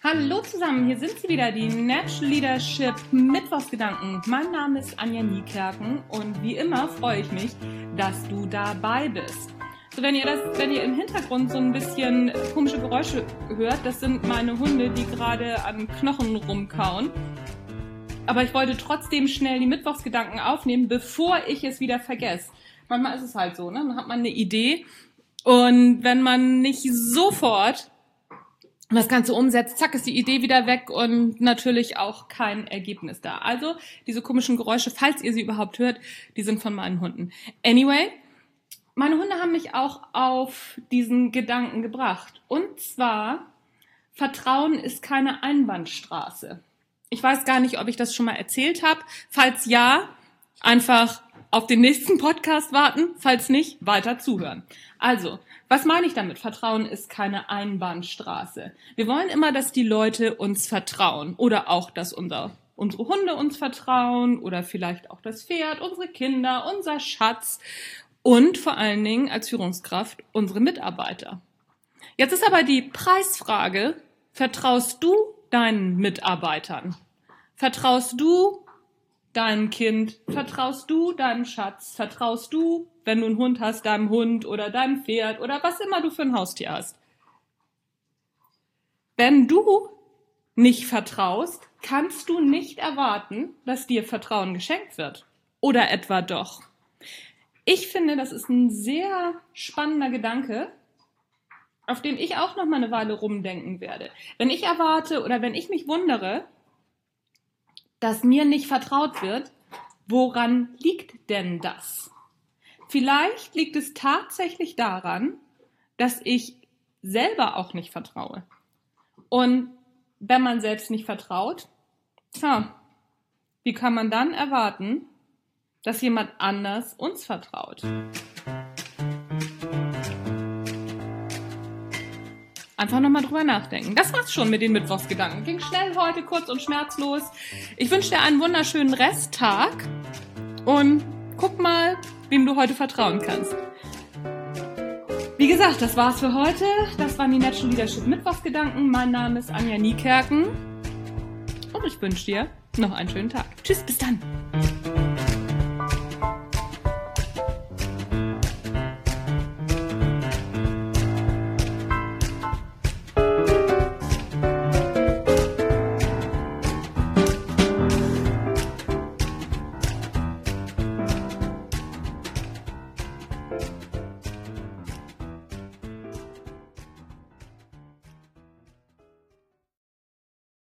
Hallo zusammen, hier sind sie wieder, die Natural Leadership Mittwochsgedanken. Mein Name ist Anja Niekerken und wie immer freue ich mich, dass du dabei bist. So, wenn ihr im Hintergrund so ein bisschen komische Geräusche hört, das sind meine Hunde, die gerade an Knochen rumkauen. Aber ich wollte trotzdem schnell die Mittwochsgedanken aufnehmen, bevor ich es wieder vergesse. Manchmal ist es halt so, ne? Dann hat man eine Idee und wenn man nicht sofort das Ganze umsetzt, zack, ist die Idee wieder weg und natürlich auch kein Ergebnis da. Also diese komischen Geräusche, falls ihr sie überhaupt hört, die sind von meinen Hunden. Anyway, meine Hunde haben mich auch auf diesen Gedanken gebracht. Und zwar, Vertrauen ist keine Einbahnstraße. Ich weiß gar nicht, ob ich das schon mal erzählt habe. Falls ja, einfach auf den nächsten Podcast warten. Falls nicht, weiter zuhören. Also, was meine ich damit? Vertrauen ist keine Einbahnstraße. Wir wollen immer, dass die Leute uns vertrauen oder auch, dass unsere Hunde uns vertrauen oder vielleicht auch das Pferd, unsere Kinder, unser Schatz und vor allen Dingen als Führungskraft unsere Mitarbeiter. Jetzt ist aber die Preisfrage, vertraust du deinen Mitarbeitern? Vertraust du deinem Kind? Vertraust du deinem Schatz? Vertraust du, wenn du einen Hund hast, deinem Hund oder deinem Pferd oder was immer du für ein Haustier hast? Wenn du nicht vertraust, kannst du nicht erwarten, dass dir Vertrauen geschenkt wird. Oder etwa doch? Ich finde, das ist ein sehr spannender Gedanke, auf dem ich auch noch mal eine Weile rumdenken werde. Wenn ich erwarte oder wenn ich mich wundere, dass mir nicht vertraut wird, woran liegt denn das? Vielleicht liegt es tatsächlich daran, dass ich selber auch nicht vertraue. Und wenn man selbst nicht vertraut, wie kann man dann erwarten, dass jemand anders uns vertraut? Einfach nochmal drüber nachdenken. Das war's schon mit den Mittwochsgedanken. Ging schnell heute, kurz und schmerzlos. Ich wünsche dir einen wunderschönen Resttag und guck mal, wem du heute vertrauen kannst. Wie gesagt, das war's für heute. Das waren die Natural Leadership Mittwochsgedanken. Mein Name ist Anja Niekerken und ich wünsche dir noch einen schönen Tag. Tschüss, bis dann.